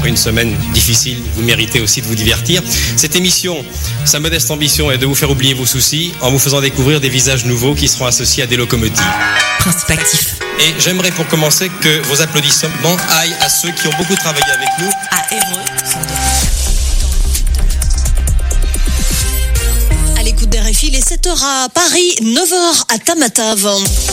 après une semaine difficile, vous méritez aussi de vous divertir. Cette émission, sa modeste ambition est de vous faire oublier vos soucis en vous faisant découvrir des visages nouveaux qui seront associés à des locomotives. Principe actif. Et j'aimerais pour commencer que vos applaudissements aillent à ceux qui ont beaucoup travaillé avec nous. À Évreux. À l'écoute d'RFI, il est 7h à Paris, 9h à Tamatave.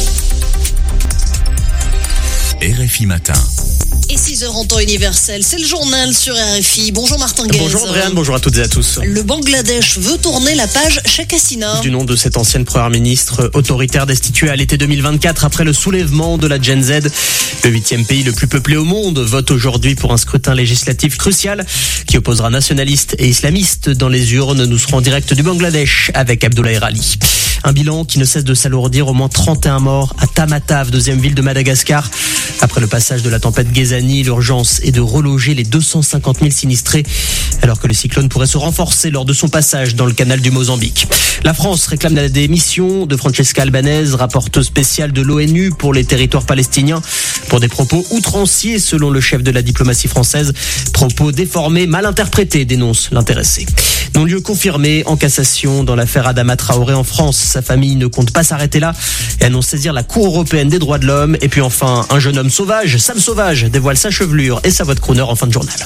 RFI Matin. Et 6h en temps universel, c'est le journal sur RFI. Bonjour Martin Guez. Bonjour Andréane, bonjour à toutes et à tous. Le Bangladesh veut tourner la page Sheikh Hasina. Du nom de cette ancienne première ministre autoritaire destituée à l'été 2024 après le soulèvement de la Gen Z. Le 8e pays le plus peuplé au monde vote aujourd'hui pour un scrutin législatif crucial qui opposera nationalistes et islamistes dans les urnes. Nous serons en direct du Bangladesh avec Abdoulaye Rali. Un bilan qui ne cesse de s'alourdir, au moins 31 morts à Tamatave, deuxième ville de Madagascar. Après le passage de la tempête Ghezani, l'urgence est de reloger les 250 000 sinistrés, alors que le cyclone pourrait se renforcer lors de son passage dans le canal du Mozambique. La France réclame la démission de Francesca Albanese, rapporteuse spéciale de l'ONU pour les territoires palestiniens, pour des propos outranciers selon le chef de la diplomatie française. Propos déformés, mal interprétés, dénonce l'intéressé. Non-lieu confirmé en cassation dans l'affaire Adama Traoré en France. Sa famille ne compte pas s'arrêter là et annonce saisir la Cour européenne des droits de l'homme. Et puis enfin, un jeune homme sauvage, Sam Sauvage, dévoile sa chevelure et sa voix de crooner en fin de journal.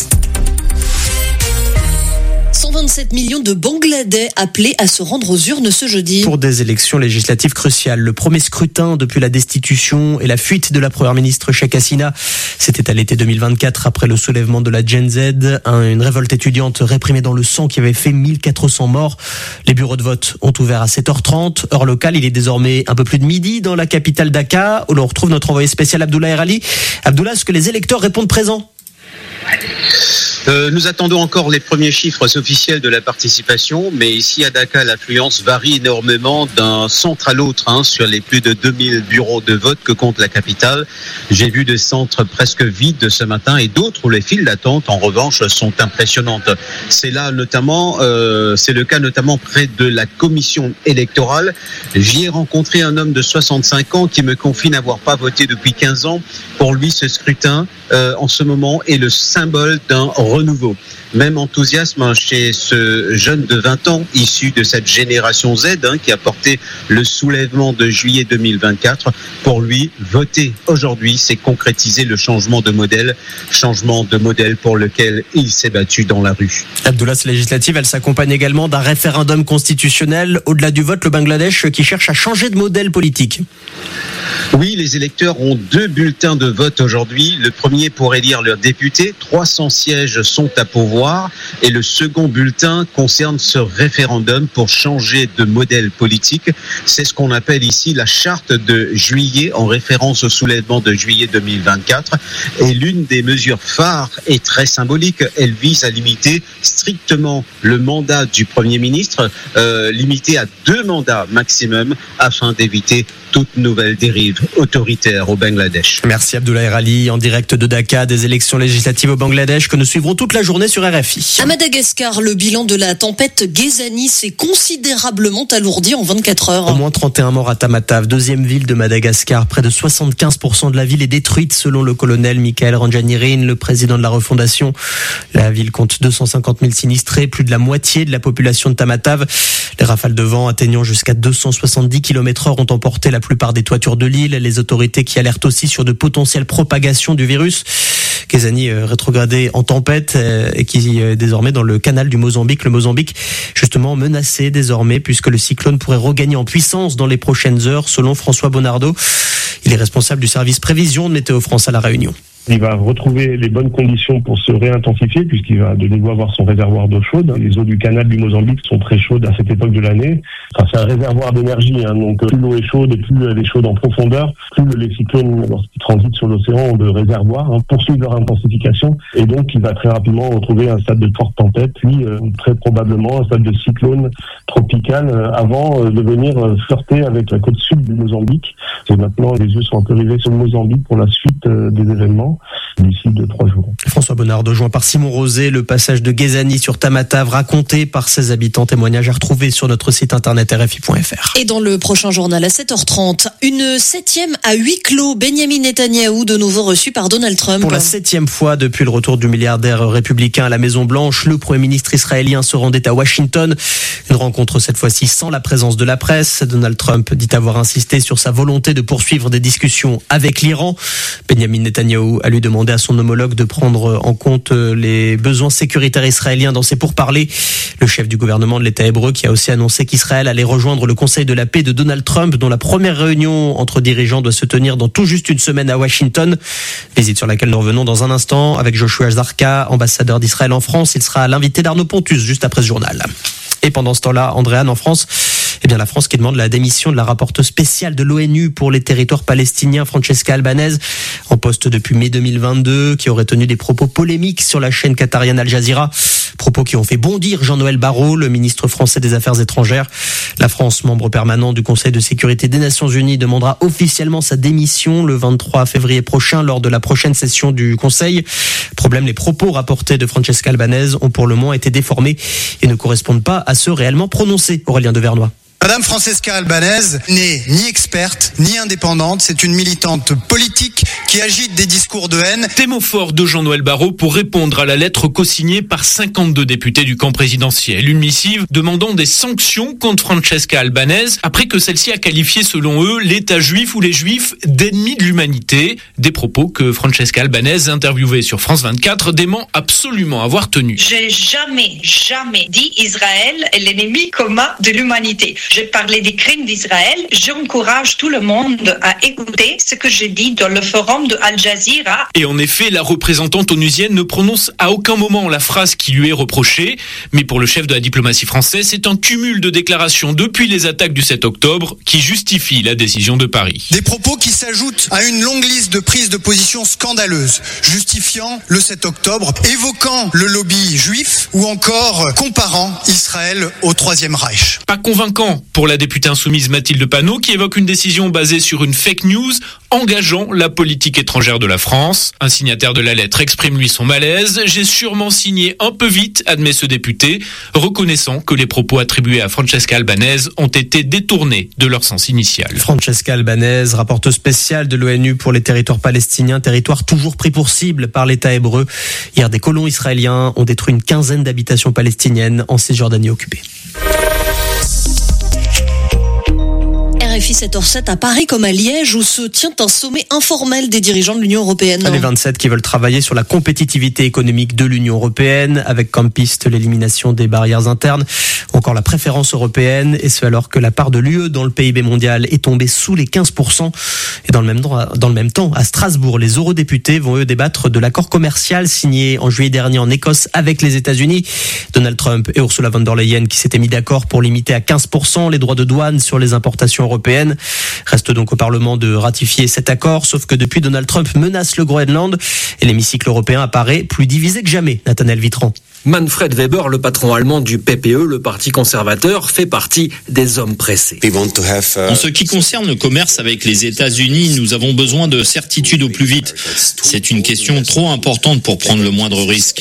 127 millions de Bangladais appelés à se rendre aux urnes ce jeudi. Pour des élections législatives cruciales. Le premier scrutin depuis la destitution et la fuite de la première ministre Sheikh Hasina. C'était à l'été 2024 après le soulèvement de la Gen Z. Une révolte étudiante réprimée dans le sang qui avait fait 1400 morts. Les bureaux de vote ont ouvert à 7h30. Heure locale, il est désormais un peu plus de midi dans la capitale Dhaka où l'on retrouve notre envoyé spécial Abdoulaye Rali. Abdoulaye, est-ce que les électeurs répondent présents ? Nous attendons encore les premiers chiffres officiels de la participation, mais ici à Dhaka, l'affluence varie énormément d'un centre à l'autre, sur les plus de 2000 bureaux de vote que compte la capitale. J'ai vu des centres presque vides ce matin et d'autres où les files d'attente, en revanche, sont impressionnantes. C'est là notamment, c'est le cas notamment près de la commission électorale. J'y ai rencontré un homme de 65 ans qui me confie n'avoir pas voté depuis 15 ans. Pour lui, ce scrutin, en ce moment, est le symbole d'un renouveau. Même enthousiasme chez ce jeune de 20 ans, issu de cette génération Z, qui a porté le soulèvement de juillet 2024. Pour lui, voter aujourd'hui, c'est concrétiser le changement de modèle pour lequel il s'est battu dans la rue. Abdoulaye, cette législative, elle s'accompagne également d'un référendum constitutionnel. Au-delà du vote, le Bangladesh qui cherche à changer de modèle politique. Oui, les électeurs ont 2 bulletins de vote aujourd'hui. Le premier pour élire leurs députés. 300 sièges sont à pourvoir. Et le second bulletin concerne ce référendum pour changer de modèle politique. C'est ce qu'on appelle ici la charte de juillet, en référence au soulèvement de juillet 2024. Et l'une des mesures phares est très symbolique. Elle vise à limiter strictement le mandat du Premier ministre, limité à 2 mandats maximum, afin d'éviter toute nouvelle dérive autoritaire au Bangladesh. Merci Abdoulaye Rali, en direct de Dhaka, des élections législatives au Bangladesh que nous suivrons toute la journée sur RFI. À Madagascar, le bilan de la tempête Ghezani s'est considérablement alourdi en 24 heures. Au moins 31 morts à Tamatave, deuxième ville de Madagascar. Près de 75% de la ville est détruite selon le colonel Michael Ranjanirin, le président de la refondation. La ville compte 250 000 sinistrés, plus de la moitié de la population de Tamatave. Les rafales de vent atteignant jusqu'à 270 km/h ont emporté la plupart des toitures de l'île. Les autorités qui alertent aussi sur de potentielles propagations du virus. Ghezani rétrogradé en tempête et qui est désormais dans le canal du Mozambique. Le Mozambique justement menacé désormais puisque le cyclone pourrait regagner en puissance dans les prochaines heures selon François Bonnardo. Il est responsable du service prévision de Météo France à La Réunion. Il va retrouver les bonnes conditions pour se réintensifier puisqu'il va de nouveau avoir son réservoir d'eau chaude. Les eaux du canal du Mozambique sont très chaudes à cette époque de l'année. Enfin, c'est un réservoir d'énergie, donc plus l'eau est chaude et plus elle est chaude en profondeur, plus les cyclones, lorsqu'ils transitent sur l'océan, ont de réservoirs, poursuivent leur intensification et donc il va très rapidement retrouver un stade de forte tempête, puis très probablement un stade de cyclone tropical avant de venir flirter avec la côte sud du Mozambique. Et maintenant, les yeux sont un peu rivés sur le Mozambique pour la suite des événements. d'ici 2-3 jours. François Bonnard, joint par Simon Rosé, le passage de Ghezani sur Tamatave raconté par ses habitants. Témoignage à retrouver sur notre site internet rfi.fr. Et dans le prochain journal à 7h30, une 7e à huis clos. Benjamin Netanyahou de nouveau reçu par Donald Trump. Pour la 7e fois depuis le retour du milliardaire républicain à la Maison Blanche, le Premier ministre israélien se rendait à Washington. Une rencontre cette fois-ci sans la présence de la presse. Donald Trump dit avoir insisté sur sa volonté de poursuivre des discussions avec l'Iran. Benjamin Netanyahou a lui demandé à son homologue de prendre en compte les besoins sécuritaires israéliens dans ses pourparlers. Le chef du gouvernement de l'État hébreu qui a aussi annoncé qu'Israël allait rejoindre le Conseil de la paix de Donald Trump, dont la première réunion entre dirigeants doit se tenir dans tout juste une semaine à Washington. Visite sur laquelle nous revenons dans un instant avec Joshua Zarka, ambassadeur d'Israël en France. Il sera l'invité d'Arnaud Pontus juste après ce journal. Et pendant ce temps-là, Andréane, en France, la France qui demande la démission de la rapporteure spéciale de l'ONU pour les territoires palestiniens, Francesca Albanese, en poste depuis mai 2022, qui aurait tenu des propos polémiques sur la chaîne qatarienne Al Jazeera. Propos qui ont fait bondir Jean-Noël Barrot, le ministre français des Affaires étrangères. La France, membre permanent du Conseil de sécurité des Nations Unies, demandera officiellement sa démission le 23 février prochain lors de la prochaine session du Conseil. Problème, les propos rapportés de Francesca Albanese ont pour le moins été déformés et ne correspondent pas à ceux réellement prononcés. Aurélien de Vernois. Madame Francesca Albanese n'est ni experte, ni indépendante. C'est une militante politique qui agite des discours de haine. Des mots forts de Jean-Noël Barrot pour répondre à la lettre co-signée par 52 députés du camp présidentiel. Une missive demandant des sanctions contre Francesca Albanese après que celle-ci a qualifié, selon eux, l'État juif ou les juifs d'ennemis de l'humanité. Des propos que Francesca Albanese, interviewée sur France 24, dément absolument avoir tenus. J'ai jamais dit Israël est l'ennemi commun de l'humanité. J'ai parlé des crimes d'Israël. J'encourage tout le monde à écouter ce que j'ai dit dans le forum de Al Jazeera. Et en effet, la représentante onusienne ne prononce à aucun moment la phrase qui lui est reprochée. Mais pour le chef de la diplomatie française, c'est un cumul de déclarations depuis les attaques du 7 octobre qui justifie la décision de Paris. Des propos qui s'ajoutent à une longue liste de prises de position scandaleuses, justifiant le 7 octobre, évoquant le lobby juif ou encore comparant Israël au Troisième Reich. Pas convaincant pour la députée insoumise Mathilde Panot qui évoque une décision basée sur une fake news engageant la politique étrangère de la France. Un signataire de la lettre exprime lui son malaise. J'ai sûrement signé un peu vite, admet ce député, reconnaissant que les propos attribués à Francesca Albanese ont été détournés de leur sens initial. Francesca Albanese, rapporteure spéciale de l'ONU pour les territoires palestiniens, territoire toujours pris pour cible par l'État hébreu. Hier, des colons israéliens ont détruit une quinzaine d'habitations palestiniennes en Cisjordanie occupée. RFI 7h07 à Paris comme à Liège où se tient un sommet informel des dirigeants de l'Union européenne. Les 27 qui veulent travailler sur la compétitivité économique de l'Union européenne avec comme piste l'élimination des barrières internes, encore la préférence européenne, et ce alors que la part de l'UE dans le PIB mondial est tombée sous les 15%. Et dans le même temps, à Strasbourg, les eurodéputés vont eux débattre de l'accord commercial signé en juillet dernier en Écosse avec les États-Unis. Donald Trump et Ursula von der Leyen qui s'étaient mis d'accord pour limiter à 15% les droits de douane sur les importations européennes. Reste donc au Parlement de ratifier cet accord, sauf que depuis Donald Trump menace le Groenland et l'hémicycle européen apparaît plus divisé que jamais. Nathanaël Vitran. Manfred Weber, le patron allemand du PPE, le parti conservateur, fait partie des hommes pressés. En ce qui concerne le commerce avec les États-Unis, nous avons besoin de certitude au plus vite. C'est une question trop importante pour prendre le moindre risque.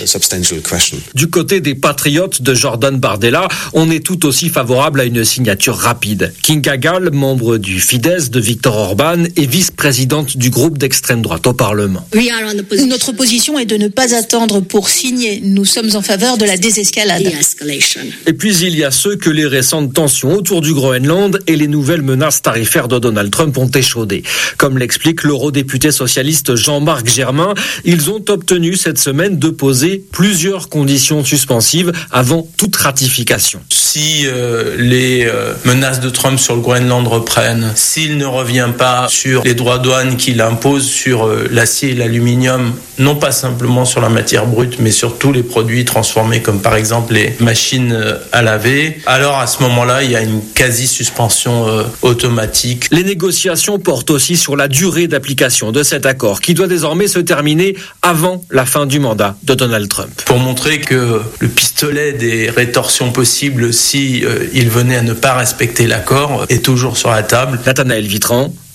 Du côté des patriotes de Jordan Bardella, on est tout aussi favorable à une signature rapide. Kinga Gál, membre du Fidesz de Viktor Orban et vice-présidente du groupe d'extrême droite au Parlement. Notre position est de ne pas attendre pour signer. Nous sommes en faveur de la désescalade. Et puis il y a ceux que les récentes tensions autour du Groenland et les nouvelles menaces tarifaires de Donald Trump ont échaudé. Comme l'explique l'eurodéputé socialiste Jean-Marc Germain, ils ont obtenu cette semaine de poser plusieurs conditions suspensives avant toute ratification. Si les menaces de Trump sur le Groenland reprennent, s'il ne revient pas sur les droits de douane qu'il impose sur l'acier et l'aluminium, non pas simplement sur la matière brute, mais sur tous les produits transformés, comme par exemple les machines à laver, alors à ce moment-là, il y a une quasi-suspension automatique. Les négociations portent aussi sur la durée d'application de cet accord, qui doit désormais se terminer avant la fin du mandat de Donald Trump. Pour montrer que le pistolet des rétorsions possibles si il venait à ne pas respecter l'accord est toujours sur la table. Nathanaël Vitran,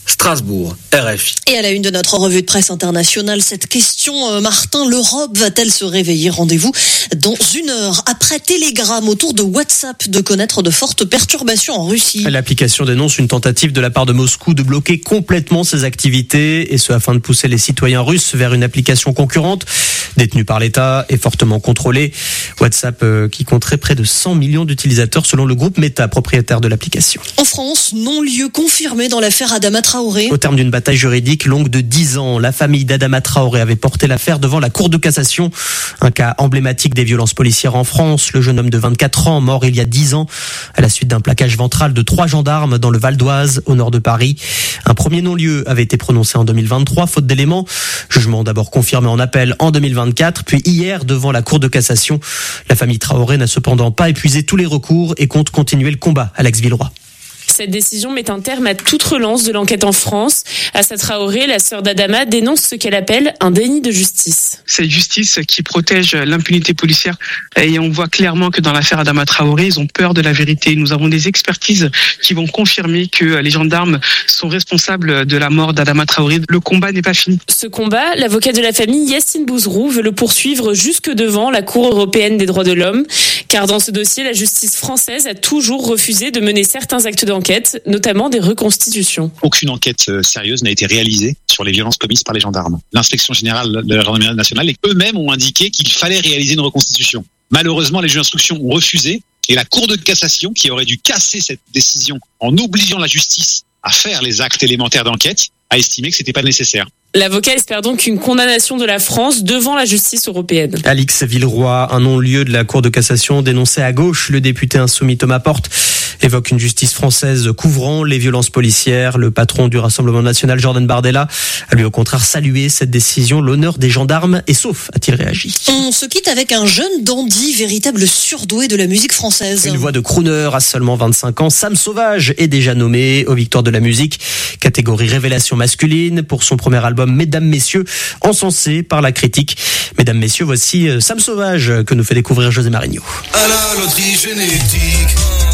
Strasbourg, RFI. Et à la une de notre revue de presse internationale, cette question, Martin, l'Europe va-t-elle se réveiller? Rendez-vous dans 1 heure. Après Telegram, autour de WhatsApp, de connaître de fortes perturbations en Russie. L'application dénonce une tentative de la part de Moscou de bloquer complètement ses activités, et ce afin de pousser les citoyens russes vers une application concurrente, détenue par l'État et fortement contrôlée. WhatsApp qui compterait près de 100 millions d'utilisateurs selon le groupe Meta, propriétaire de l'application. En France, non-lieu confirmé dans l'affaire Adama Traoré. Au terme d'une bataille juridique longue de 10 ans, la famille d'Adama Traoré avait porté l'affaire devant la Cour de cassation. Un cas emblématique des violences policières en France. Le jeune homme de 24 ans, mort il y a 10 ans, à la suite d'un plaquage ventral de 3 gendarmes dans le Val d'Oise, au nord de Paris. Un premier non-lieu avait été prononcé en 2023, faute d'éléments. Jugement d'abord confirmé en appel en 2024, puis hier devant la Cour de cassation. La famille Traoré n'a cependant pas épuisé tous les recours et compte continuer le combat. Alex Villeroy. Cette décision met un terme à toute relance de l'enquête en France. Assa Traoré, la sœur d'Adama, dénonce ce qu'elle appelle un déni de justice. C'est justice qui protège l'impunité policière et on voit clairement que dans l'affaire Adama Traoré, ils ont peur de la vérité. Nous avons des expertises qui vont confirmer que les gendarmes sont responsables de la mort d'Adama Traoré. Le combat n'est pas fini. Ce combat, l'avocat de la famille Yassine Bouzrou veut le poursuivre jusque devant la Cour européenne des droits de l'homme. Car dans ce dossier, la justice française a toujours refusé de mener certains actes d'enquête, notamment des reconstitutions. Aucune enquête sérieuse n'a été réalisée sur les violences commises par les gendarmes. L'inspection générale de la gendarmerie nationale, eux-mêmes ont indiqué qu'il fallait réaliser une reconstitution. Malheureusement, les juges d'instruction ont refusé et la Cour de cassation, qui aurait dû casser cette décision en obligeant la justice à faire les actes élémentaires d'enquête, a estimé que c'était pas nécessaire. L'avocat espère donc une condamnation de la France devant la justice européenne. Alix Villeroy, un non-lieu de la Cour de cassation dénoncé à gauche. Le député insoumis Thomas Porte évoque une justice française couvrant les violences policières. Le patron du Rassemblement national, Jordan Bardella, a lui au contraire salué cette décision. L'honneur des gendarmes est sauf, a-t-il réagi. On se quitte avec un jeune dandy, véritable surdoué de la musique française. Une voix de crooner à seulement 25 ans. Sam Sauvage est déjà nommé aux Victoires de la musique, catégorie révélation masculine, pour son premier album Mesdames, Messieurs, encensé par la critique. Mesdames, Messieurs, voici Sam Sauvage que nous fait découvrir José Marigno. À la loterie génétique,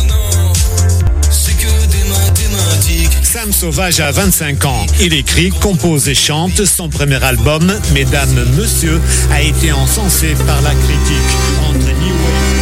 c'est que des mathématiques. Sam Sauvage a 25 ans. Il écrit, compose et chante. Son premier album, Mesdames, Messieurs, a été encensé par la critique. Entre New Wave...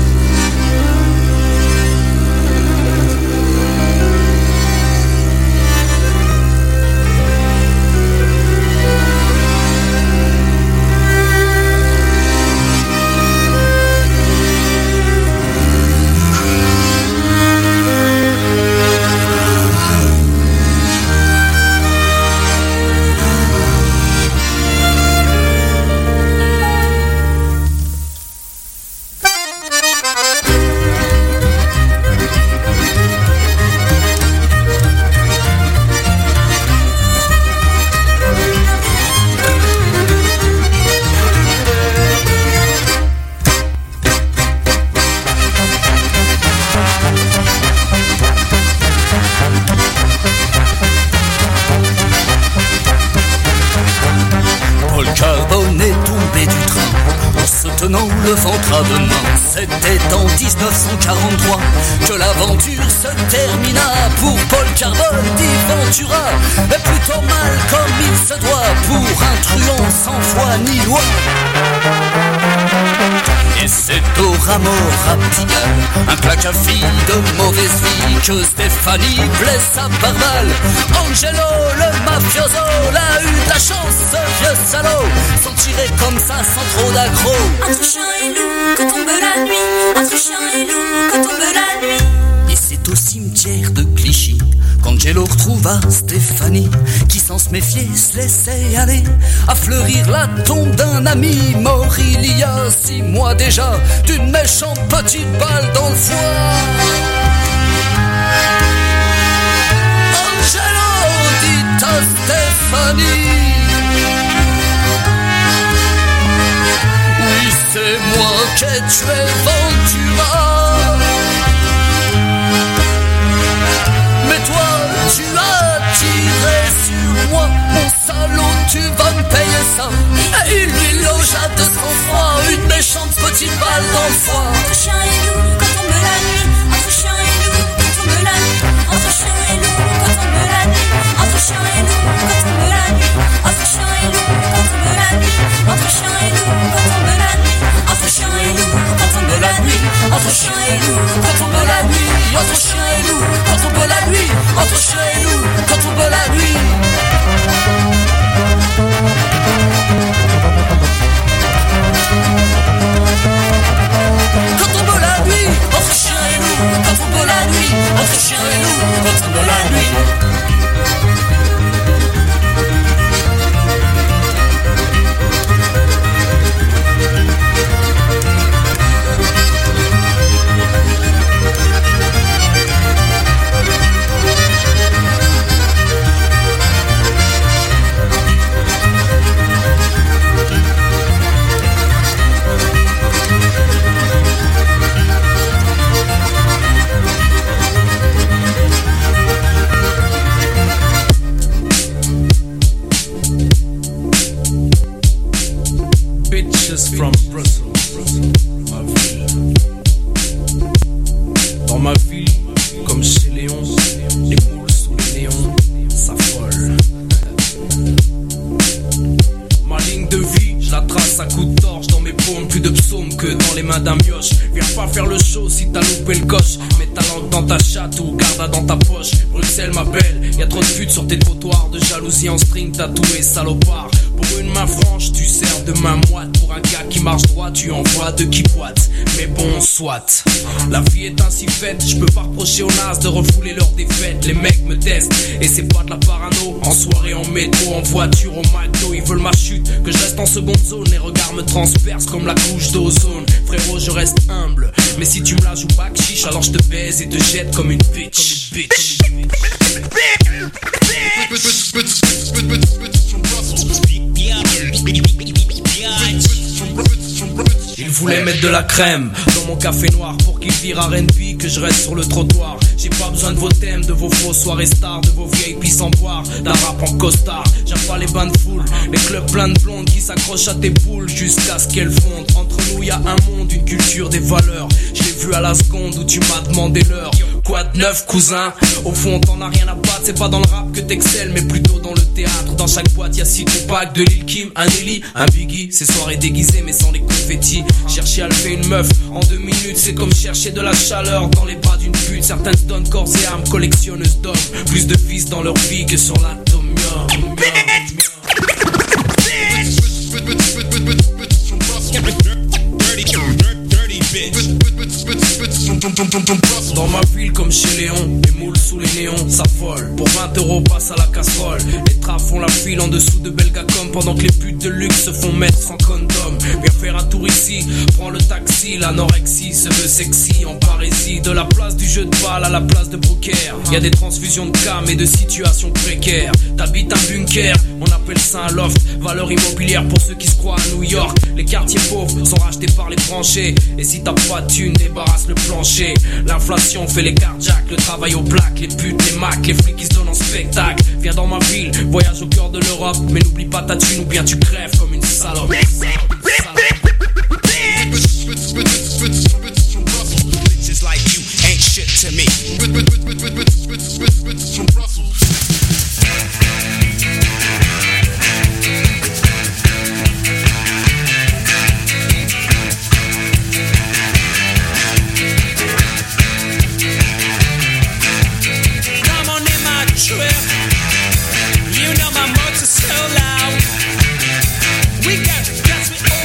Le ventre à deux mains, c'était en 1943 que l'aventure se termina pour Paul Carbone dit Ventura. Mais plutôt mal comme il se doit pour un truand sans foi ni loi. Et c'est au rameau rapigal, un plaque à fille de mauvaise vie, que Stéphanie blessa par balle. Angelo, le mafioso, l'a eu de la chance, ce vieux salaud, s'en tirer comme ça sans trop d'aggro. Entre chien et loup que tombe la nuit, entre chien et loup que tombe la nuit. Et c'est au cimetière de Clichy qu'Angelo retrouva Stéphanie, qui sans se méfier se laissait aller à fleurir la tombe d'un ami mort il y a 6 mois déjà, d'une méchante petite balle dans le foie. Angelo dit à Stéphanie, oui c'est moi qui ai tué Ventura. Mais toi, tu as tiré sur moi, mon salaud, tu vas me payer ça. Et il lui logea de sang-froid une méchante petite balle dans le foie. Entre chien et loup, quand tombe la nuit. Entre chien et loup, quand tombe la nuit. Entre chien et loup, quand tombe la nuit. Entre Greetings from Brussels, ma ville. Dans ma ville, comme chez Léon, les moules sous les néons, ça vole. Ma ligne de vie, je la trace à coups de torche dans mes paumes, plus de psaumes que dans les mains d'un mioche. Viens pas faire le show si t'as loupé le coche. Mets ta langue dans ta chatte ou garde-la dans ta poche. Bruxelles ma belle, y'a trop de putes sur tes trottoirs. De jalousie en string tatoué salopard. Pour une main franche, tu sers de main moite. Pour un gars qui marche droit, tu envoies deux qui poitent. Mais bon, soit. La vie est ainsi faite, je peux pas reprocher aux nazes de refouler leurs défaites. Les mecs me testent, et c'est pas de la parano. En soirée, en métro, en voiture, au McDo, ils veulent ma chute, que je reste en seconde zone. Les regards me transpercent comme la couche d'ozone. Frérot, je reste humble, mais si tu me la joues back chiche, alors je te baise et te jette comme une bitch. Il voulait mettre de la crème dans mon café noir pour qu'il vire R&B, que je reste sur le trottoir. J'ai pas besoin de vos thèmes, de vos faux soirées stars, de vos VIP sans boire, d'un rap en costard. J'aime pas les bains de foule, les clubs pleins de blondes qui s'accrochent à tes poules jusqu'à ce qu'elles fondent. Entre nous y a un monde, une culture, des valeurs. Je l'ai vu à la seconde où tu m'as demandé l'heure. Quoi de neuf, cousin? Au fond t'en as rien à battre, c'est pas dans le rap que t'excelles, mais plutôt dans le théâtre. Dans chaque boîte y'a 6 Tupac, de Lil Kim, un Ellie, un Biggie. Ces soirées déguisées mais sans les confettis. Chercher à lever une meuf en 2 minutes, c'est comme chercher de la chaleur dans les bras d'une pute. Certaines se donnent corps et âme, collectionneuses d'hommes. Plus de vices dans leur vie que sur l'atomium. Dans ma ville comme chez Léon, les moules sous les néons, ça vole. Pour 20 € passe à la casserole. Les traps font la file en dessous de Belgacom, pendant que les putes de luxe se font mettre sans condom. Viens faire un tour ici, prends le taxi. L'anorexie se veut sexy en parésie. De la place du jeu de balle à la place de Brooker, y'a des transfusions de cam et de situations précaires. T'habites un bunker, on appelle ça un loft. Valeur immobilière pour ceux qui se croient à New York. Les quartiers pauvres sont rachetés par les branchés. Et si t'as pas de thunes, débarrasse le plancher. L'inflation fait les carjacks, le travail aux plaques, les putes, les macs, les flics qui se donnent en spectacle. Viens dans ma ville, voyage au cœur de l'Europe, mais n'oublie pas ta thune ou bien tu crèves comme une salope. Just like you ain't shit to me. You know my motor's so loud. We got guts with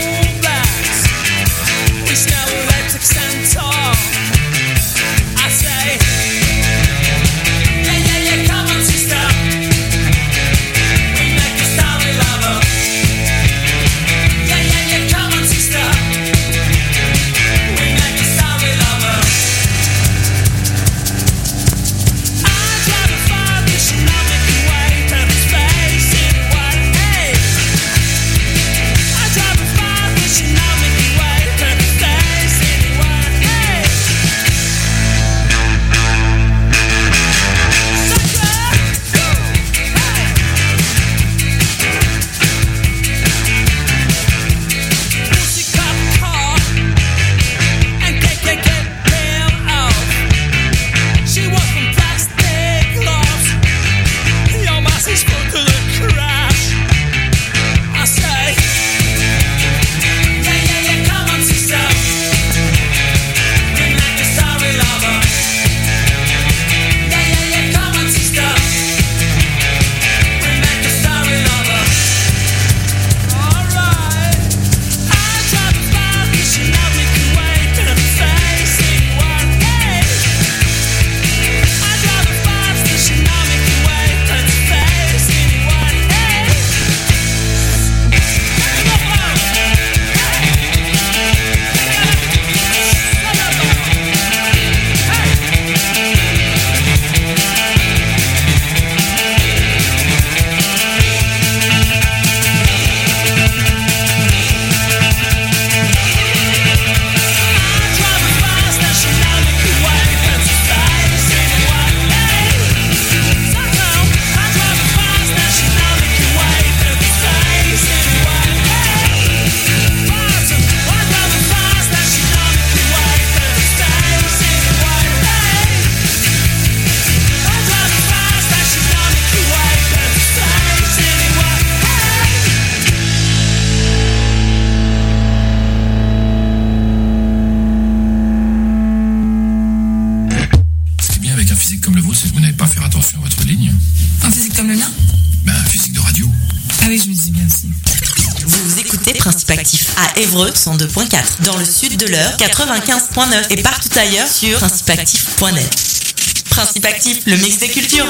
Ah oui, je me dis bien aussi. Vous écoutez Principe Actif à Évreux 102.4, dans le sud de l'Eure 95.9 et partout ailleurs sur principeactif.net. Principe Actif, le mix des cultures.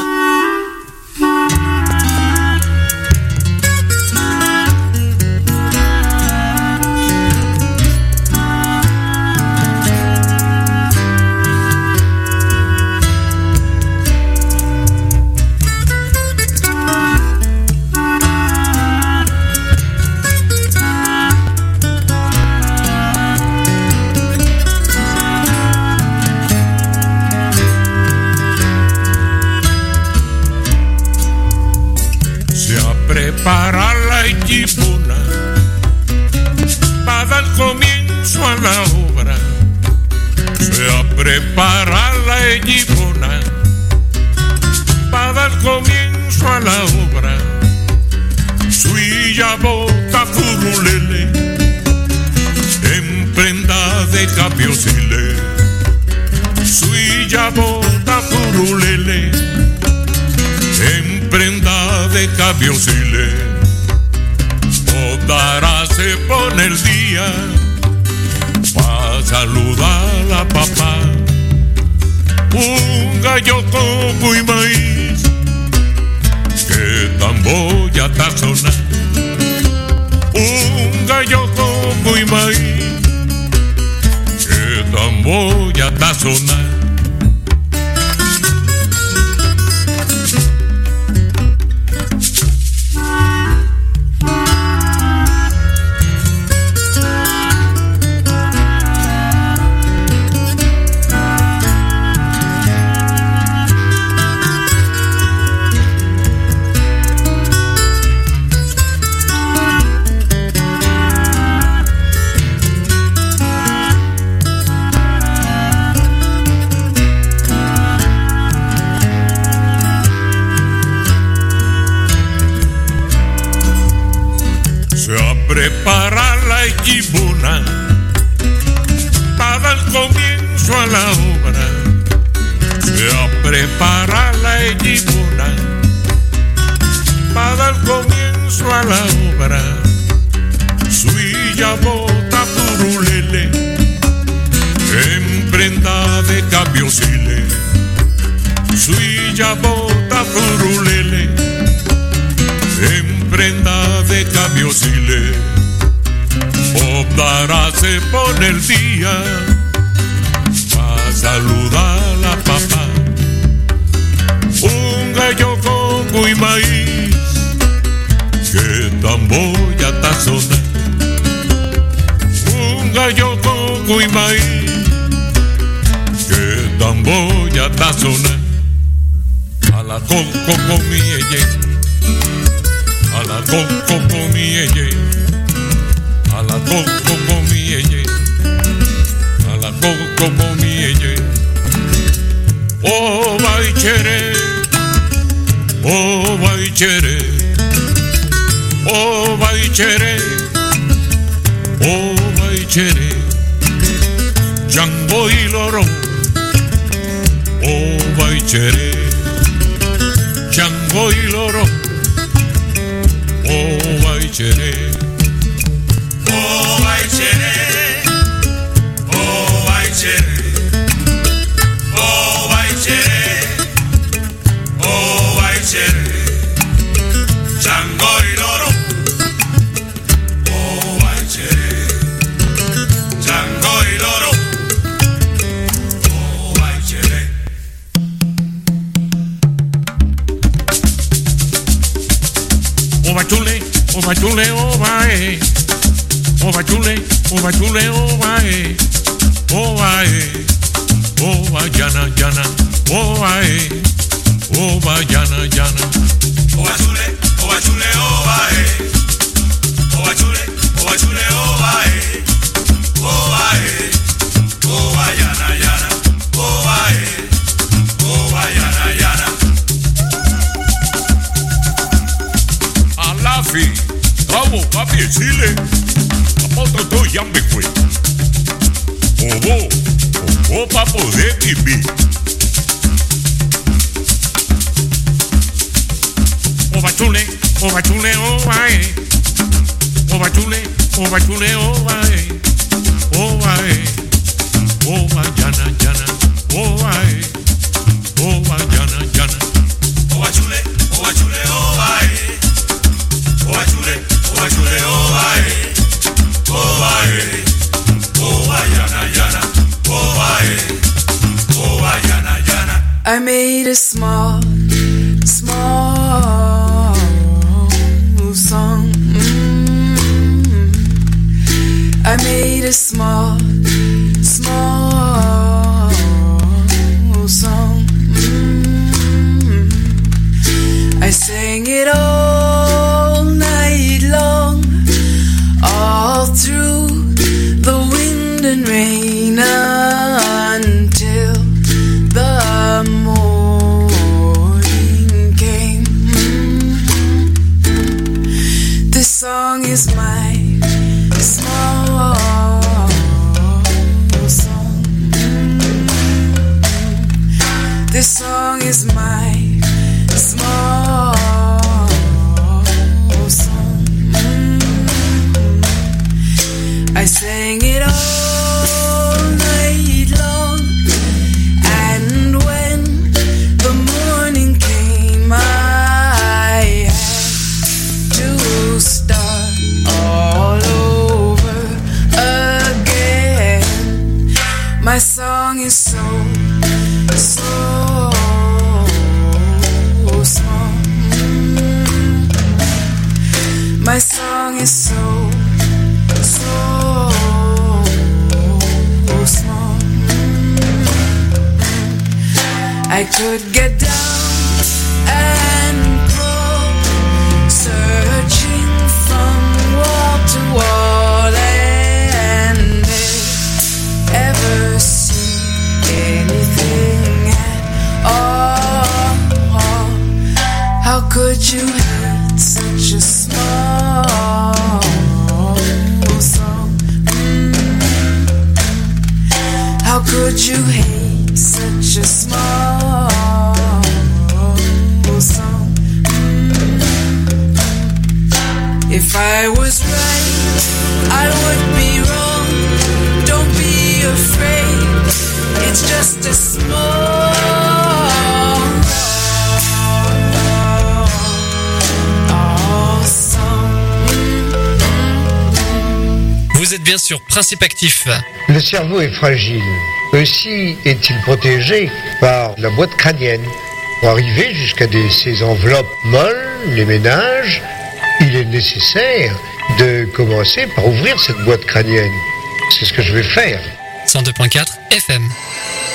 Para la equipuna, para dar comienzo a la obra, se prepara la equipuna, para dar comienzo a la obra, suya bota furulele, en prenda de capiosile, suya bota furulele, en prenda de cabiosile, Odara se pone el día pa' saludar a papá. Un gallo coco y maíz que tamboya está sonar. Un gallo coco y maíz que tamboya está sonar. Prepara la equipuna para dar comienzo a la obra. Se prepara la equipuna para dar comienzo a la obra. Suya bota furulele, en prenda de cabiosile. Suya bota furulele, en prenda de cabiosile. Odara se pone el día pa' saludar a papá. Un gallo coco y maíz que tamboya está sonar. Un gallo coco y maíz que tamboya está sonar. A la coco con mi yeye, a la coco con mi yeye, a la coco con mi yeye, a la coco con mi yeye. Oh baichere, oh baichere, oh baichere, oh baichere, Django y loro, oh baichere, Django y loro, oh baichere. Oh baichere, oh baichere, oh baichere, oh baichere, Django y loro, oh baichere, Django y loro, oh baichere. Oh bachule, oh bachule, oh bae. Oh bachule, oh bachule, oh bae, oh bae, oh bayana, yana, oh bae, oh bayana, yana. Oh bachule, oh bachule, oh bae, oh bachule, oh bachule, oh bae, oh bae, oh bayana, yana, oh bae, oh bayana, yana. Alafi, bravo, papi, Chile. Otro to ya me fue. Obo pa poder vivir. Oba chule, oba Oba chule, oba chule, oba Oba Oba jana jana, oba Oba jana jana. Oba chule, oba chule, oba Oba chule, oba chule, oba Oba Oba jana jana, oba Oba jana jana. I made a small song. I made a small song. I sang it all night long, all through the wind and rain until the morning came. This song is my small song. This song is my small song. I sang it all night long, and when the morning came, I had to start all over again. My song is so small. My song is so small. I could get down and pull, searching from wall to wall, and ever see anything at all. How could you hate such a small song? How could you hate such a small song? If I was right, I would be wrong. Don't be afraid, it's just a small Vous êtes bien sur Principe Actif. Le cerveau est fragile. Aussi est-il protégé par la boîte crânienne. Pour arriver jusqu'à ces enveloppes molles, les méninges, il est nécessaire de commencer par ouvrir cette boîte crânienne. C'est ce que je vais faire. 102.4 FM.